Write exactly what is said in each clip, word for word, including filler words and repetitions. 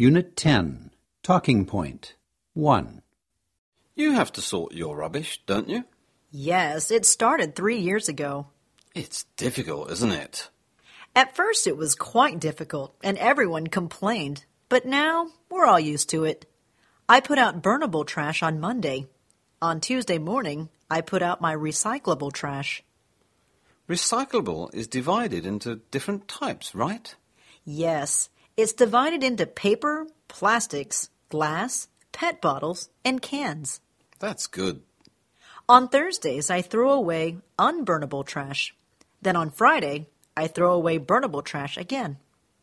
Unit ten, Talking Point, one. You have to sort your rubbish, don't you? Yes, it started three years ago. It's difficult, isn't it? At first it was quite difficult, and everyone complained. But now we're all used to it. I put out burnable trash on Monday. On Tuesday morning, I put out my recyclable trash. Recyclable is divided into different types, right? Yes, it's divided into paper, plastics, glass, pet bottles, and cans. That's good. On Thursdays, I throw away unburnable trash. Then on Friday, I throw away burnable trash again.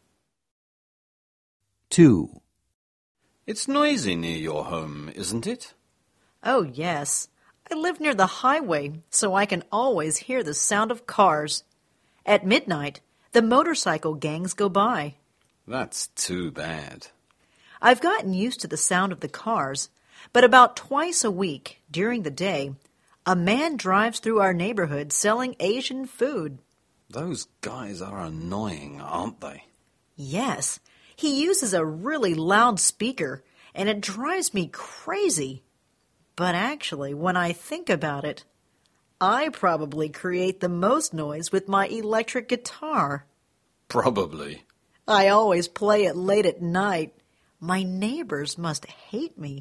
two. It's noisy near your home, isn't it? Oh, yes. I live near the highway, so I can always hear the sound of cars. At midnight, the motorcycle gangs go by. That's too bad. I've gotten used to the sound of the cars, but about twice a week, during the day, a man drives through our neighborhood selling Asian food. Those guys are annoying, aren't they? Yes, he uses a really loud speaker, and it drives me crazy. But actually, when I think about it, I probably create the most noise with my electric guitar. Probably. I always play it late at night. My neighbors must hate me.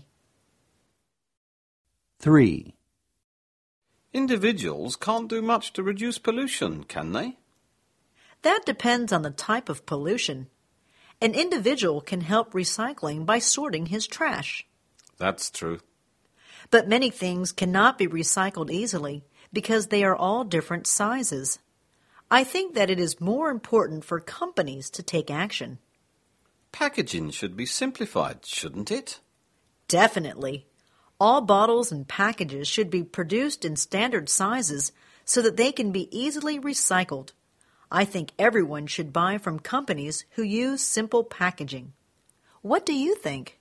three. Individuals can't do much to reduce pollution, can they? That depends on the type of pollution. An individual can help recycling by sorting his trash. That's true. But many things cannot be recycled easily because they are all different sizes. I think that it is more important for companies to take action. Packaging should be simplified, shouldn't it? Definitely. All bottles and packages should be produced in standard sizes so that they can be easily recycled. I think everyone should buy from companies who use simple packaging. What do you think?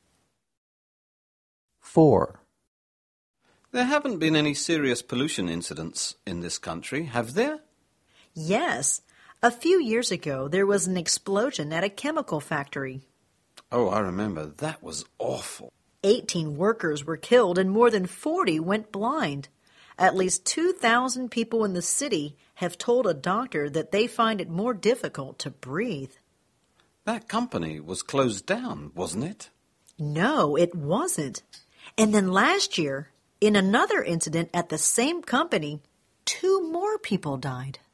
four. There haven't been any serious pollution incidents in this country, have there? Yes. A few years ago, there was an explosion at a chemical factory. Oh, I remember. That was awful. Eighteen workers were killed and more than forty went blind. At least two thousand people in the city have told a doctor that they find it more difficult to breathe. That company was closed down, wasn't it? No, it wasn't. And then last year, in another incident at the same company, two more people died.